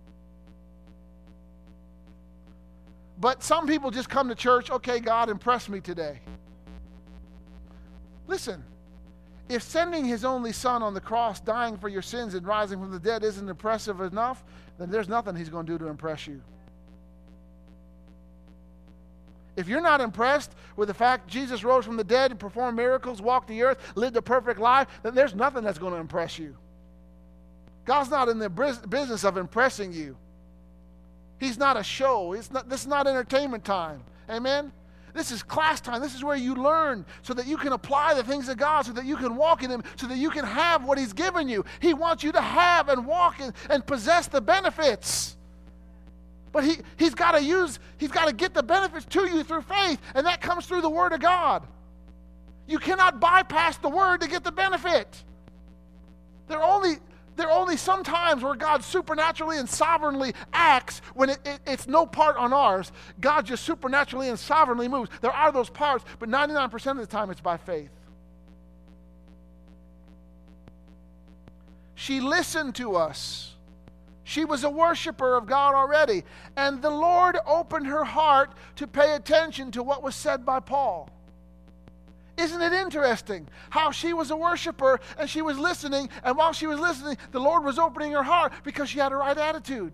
But some people just come to church, okay, God, impress me today. Listen, if sending His only Son on the cross, dying for your sins and rising from the dead isn't impressive enough, then there's nothing He's going to do to impress you. If you're not impressed with the fact Jesus rose from the dead and performed miracles, walked the earth, lived a perfect life, then there's nothing that's going to impress you. God's not in the business of impressing you. He's not a show. This is not entertainment time. Amen? This is class time. This is where you learn so that you can apply the things of God, so that you can walk in Him, so that you can have what He's given you. He wants you to have and walk and possess the benefits. But He's got to get the benefits to you through faith, and that comes through the Word of God. You cannot bypass the Word to get the benefit. There are only some times where God supernaturally and sovereignly acts when it's no part on ours. God just supernaturally and sovereignly moves. There are those parts, but 99% of the time it's by faith. She listened to us. She was a worshiper of God already. And the Lord opened her heart to pay attention to what was said by Paul. Isn't it interesting how she was a worshiper and she was listening, and while she was listening, the Lord was opening her heart because she had a right attitude.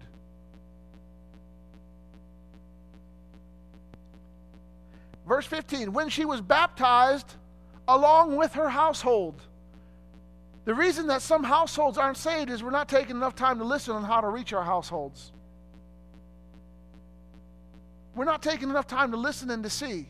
Verse 15, when she was baptized along with her household. The reason that some households aren't saved is we're not taking enough time to listen on how to reach our households. We're not taking enough time to listen and to see.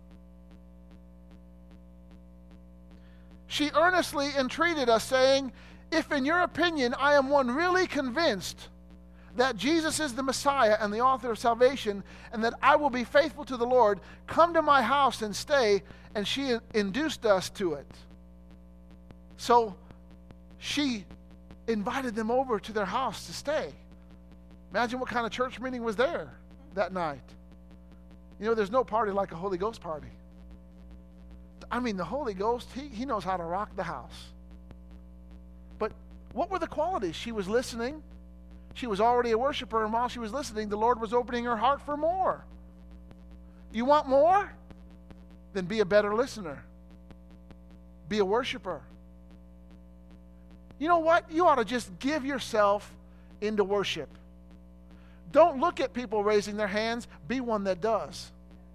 She earnestly entreated us, saying, if in your opinion I am one really convinced that Jesus is the Messiah and the author of salvation, and that I will be faithful to the Lord, come to my house and stay. And she induced us to it. So she invited them over to their house to stay. Imagine what kind of church meeting was there that night. You know, there's no party like a Holy Ghost party. I mean, the Holy Ghost, he knows how to rock the house. But what were the qualities? She was listening. She was already a worshiper, and while she was listening, the Lord was opening her heart for more. You want more? Then be a better listener. Be a worshiper. You know what? You ought to just give yourself into worship. Don't look at people raising their hands. Be one that does.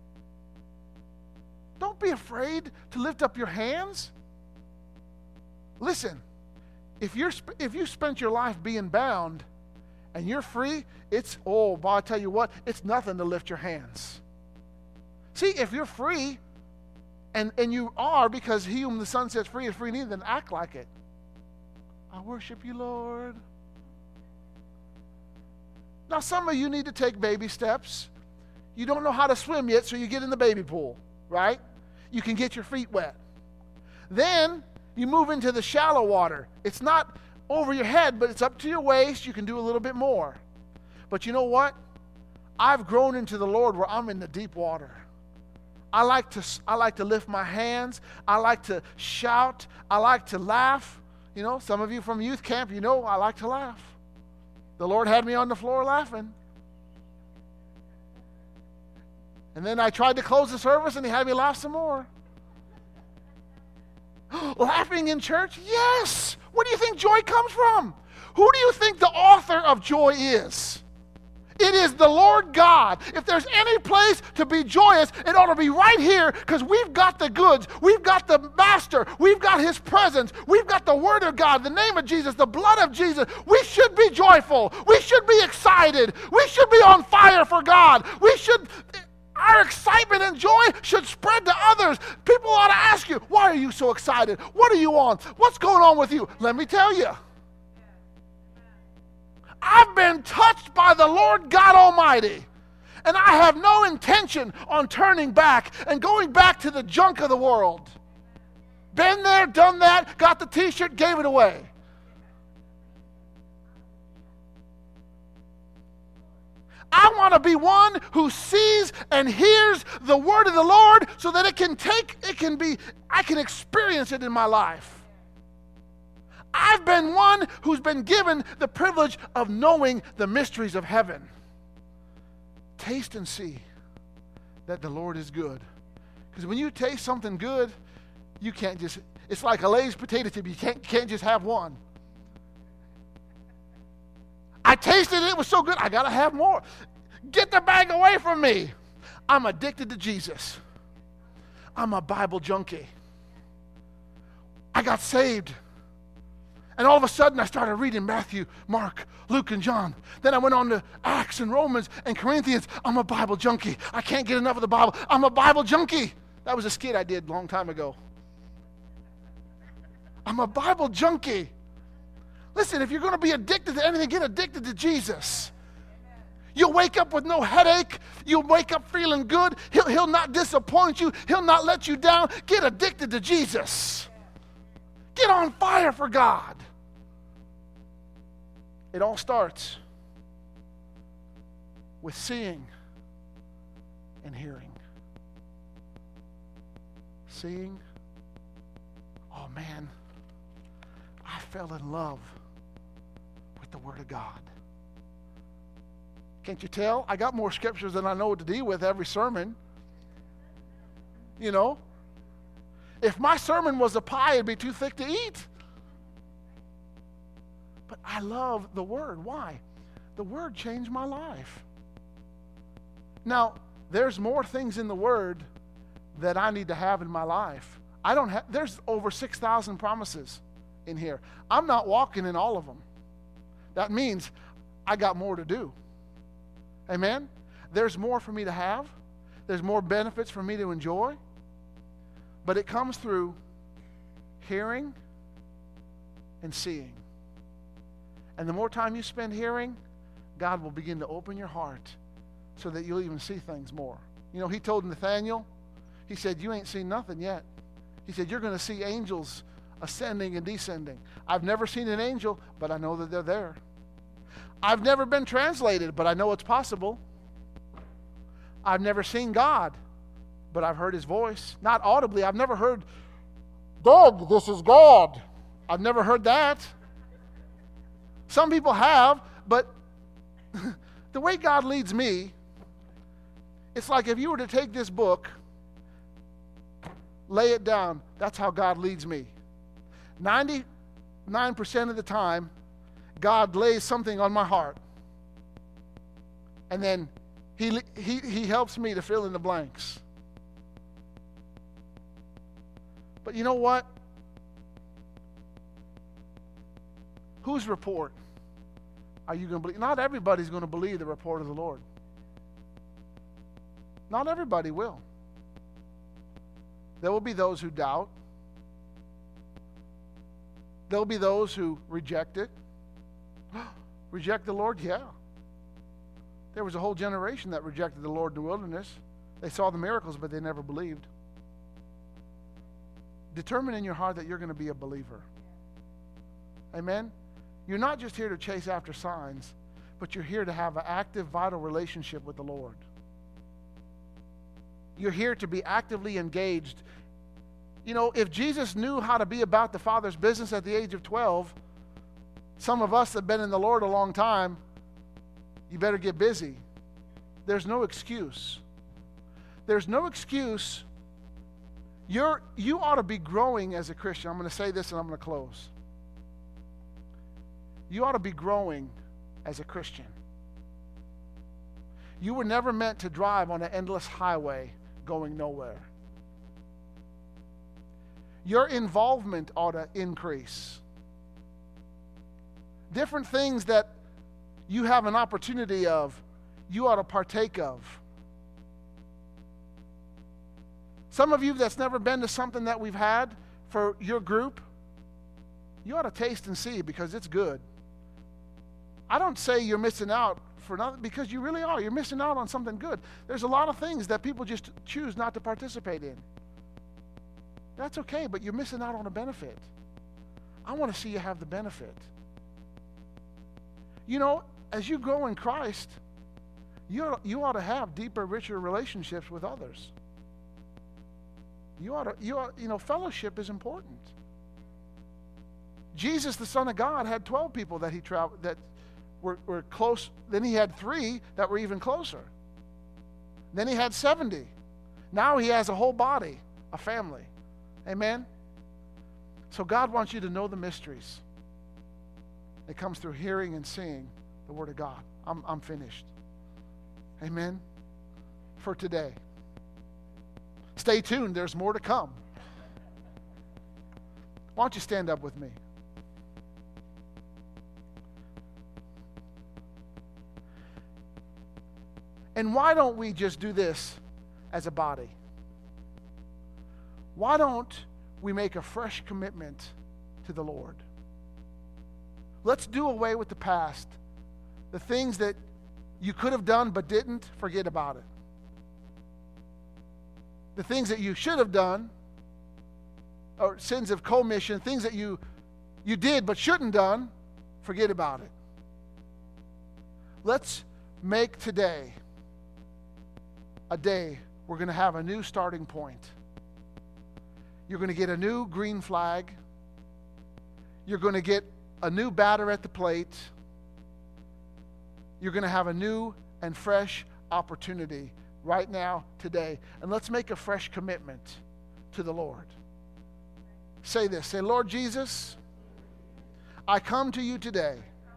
Don't be afraid to lift up your hands. Listen, if you spent your life being bound and you're free, boy, I tell you what, it's nothing to lift your hands. See, if you're free, and you are, because he whom the Son sets free is free indeed, then act like it. I worship you, Lord. Now, some of you need to take baby steps. You don't know how to swim yet, so you get in the baby pool, right? You can get your feet wet. Then you move into the shallow water. It's not over your head, but it's up to your waist. You can do a little bit more. But you know what? I've grown into the Lord where I'm in the deep water. I like to lift my hands. I like to shout. I like to laugh. You know, some of you from youth camp, you know I like to laugh. The Lord had me on the floor laughing. And then I tried to close the service and he had me laugh some more. Laughing in church? Yes. Where do you think joy comes from? Who do you think the author of joy is? It is the Lord God. If there's any place to be joyous, it ought to be right here, because we've got the goods. We've got the Master. We've got His presence. We've got the Word of God, the name of Jesus, the blood of Jesus. We should be joyful. We should be excited. We should be on fire for God. Our excitement and joy should spread to others. People ought to ask you, why are you so excited? What are you on? What's going on with you? Let me tell you. I've been touched by the Lord God Almighty, and I have no intention on turning back and going back to the junk of the world. Been there, done that, got the t-shirt, gave it away. I want to be one who sees and hears the word of the Lord so that I can experience it in my life. I've been one who's been given the privilege of knowing the mysteries of heaven. Taste and see that the Lord is good. Because when you taste something good, you can't just, it's like a Lay's potato chip. You can't just have one. I tasted it, it was so good, I got to have more. Get the bag away from me. I'm addicted to Jesus. I'm a Bible junkie. I got saved. And all of a sudden, I started reading Matthew, Mark, Luke, and John. Then I went on to Acts and Romans and Corinthians. I'm a Bible junkie. I can't get enough of the Bible. I'm a Bible junkie. That was a skit I did a long time ago. I'm a Bible junkie. Listen, if you're going to be addicted to anything, get addicted to Jesus. You'll wake up with no headache. You'll wake up feeling good. He'll not disappoint you. He'll not let you down. Get addicted to Jesus. Get on fire for God. It all starts with seeing and hearing. Seeing. Oh man, I fell in love with the Word of God. Can't you tell? I got more scriptures than I know what to deal with every sermon. You know? If my sermon was a pie, it'd be too thick to eat. But I love the Word. Why? The Word changed my life. Now, there's more things in the Word that I need to have in my life. There's over 6,000 promises in here. I'm not walking in all of them. That means I got more to do. Amen? There's more for me to have. There's more benefits for me to enjoy. But it comes through hearing and seeing. And the more time you spend hearing, God will begin to open your heart so that you'll even see things more. You know, He told Nathaniel, He said, you ain't seen nothing yet. He said, you're going to see angels ascending and descending. I've never seen an angel, but I know that they're there. I've never been translated, but I know it's possible. I've never seen God, but I've heard His voice. Not audibly. I've never heard, Doug, this is God. I've never heard that. Some people have, but the way God leads me, it's like if you were to take this book, lay it down, that's how God leads me. 99% of the time, God lays something on my heart. And then He helps me to fill in the blanks. But you know what? Whose report are you going to believe? Not everybody's going to believe the report of the Lord. Not everybody will. There will be those who doubt. There will be those who reject it. Reject the Lord? Yeah. There was a whole generation that rejected the Lord in the wilderness. They saw the miracles, but they never believed. Determine in your heart that you're going to be a believer. Amen? You're not just here to chase after signs, but you're here to have an active, vital relationship with the Lord. You're here to be actively engaged. You know, if Jesus knew how to be about the Father's business at the age of 12, some of us that have been in the Lord a long time, you better get busy. There's no excuse. There's no excuse. You ought to be growing as a Christian. I'm going to say this and I'm going to close. You ought to be growing as a Christian. You were never meant to drive on an endless highway going nowhere. Your involvement ought to increase. Different things that you have an opportunity of, you ought to partake of. Some of you that's never been to something that we've had for your group, you ought to taste and see because it's good. I don't say you're missing out for nothing, because you really are. You're missing out on something good. There's a lot of things that people just choose not to participate in. That's okay, but you're missing out on a benefit. I want to see you have the benefit. You know, as you grow in Christ, you ought to have deeper, richer relationships with others. Fellowship is important. Jesus, the Son of God, had 12 people that he traveled that were close. Then he had 3 that were even closer. Then he had 70. Now he has a whole body, a family. Amen? So God wants you to know the mysteries. It comes through hearing and seeing the Word of God. I'm finished. Amen? For today. Stay tuned. There's more to come. Why don't you stand up with me? And why don't we just do this as a body? Why don't we make a fresh commitment to the Lord? Let's do away with the past. The things that you could have done but didn't, forget about it. The things that you should have done, or sins of commission, things that you did but shouldn't done, forget about it. Let's make today a day we're going to have a new starting point. You're going to get a new green flag. You're going to get a new batter at the plate. You're going to have a new and fresh opportunity right now, today. And let's make a fresh commitment to the Lord. Say this. Say, Lord Jesus, I come to you today.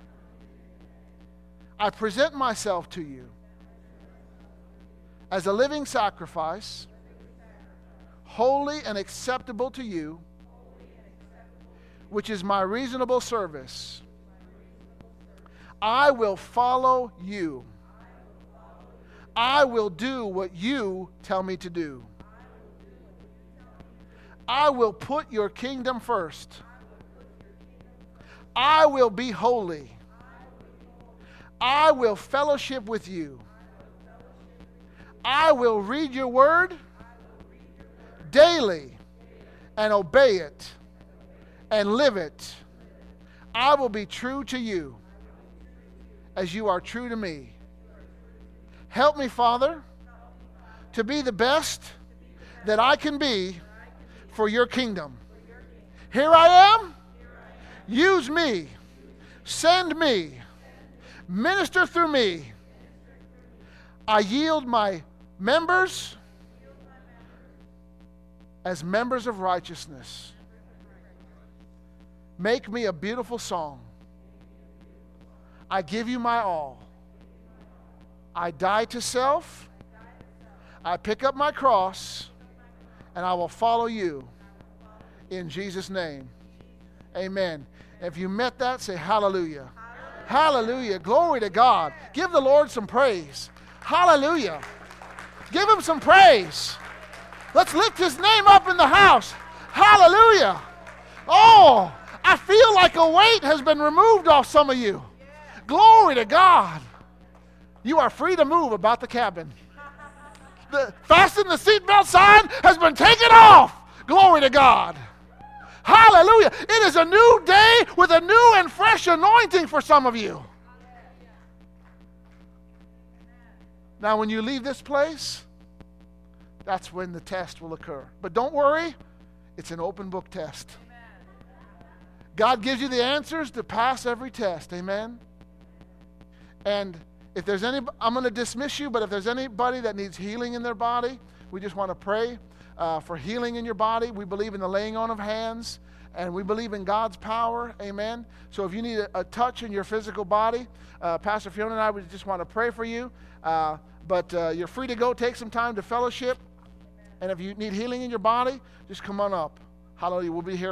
I present myself to you as a living sacrifice, holy and acceptable to you, which is my reasonable service. I will follow you. I will do what you tell me to do. I will put your kingdom first. I will be holy. I will fellowship with you. I will read your word daily and obey it and live it. I will be true to you as you are true to me. Help me, Father, to be the best that I can be for your kingdom. Here I am. Use me. Send me. Minister through me. I yield my members as members of righteousness. Make me a beautiful song. I give you my all. I die to self. I pick up my cross, and I will follow you in Jesus' name. Amen. If you met that, say hallelujah. Hallelujah. Glory to God. Give the Lord some praise. Hallelujah. Give him some praise. Let's lift his name up in the house. Hallelujah. Oh, I feel like a weight has been removed off some of you. Glory to God. You are free to move about the cabin. Fasten the seatbelt sign has been taken off. Glory to God. Hallelujah. It is a new day with a new and fresh anointing for some of you. Now, when you leave this place, that's when the test will occur. But don't worry, it's an open book test. God gives you the answers to pass every test. Amen. And if there's any, I'm going to dismiss you, but if there's anybody that needs healing in their body, we just want to pray for healing in your body. We believe in the laying on of hands, and we believe in God's power. Amen. So if you need a touch in your physical body, Pastor Fiona and I would just want to pray for you. But you're free to go. Take some time to fellowship. And if you need healing in your body, just come on up. Hallelujah. We'll be here.